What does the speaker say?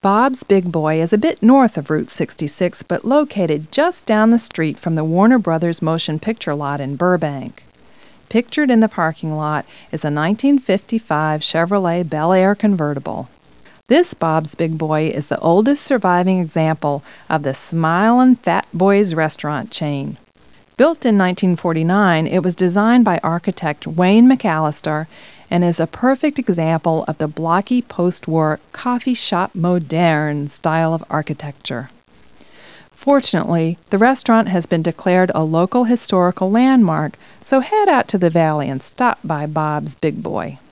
Bob's Big Boy is a bit north of Route 66, but located just down the street from the Warner Brothers Motion Picture Lot in Burbank. Pictured in the parking lot is a 1955 Chevrolet Bel Air convertible. This Bob's Big Boy is the oldest surviving example of the Smilin' Fat Boys restaurant chain. Built in 1949, it was designed by architect Wayne McAllister and is a perfect example of the blocky post-war coffee shop moderne style of architecture. Fortunately, the restaurant has been declared a local historical landmark, so head out to the valley and stop by Bob's Big Boy.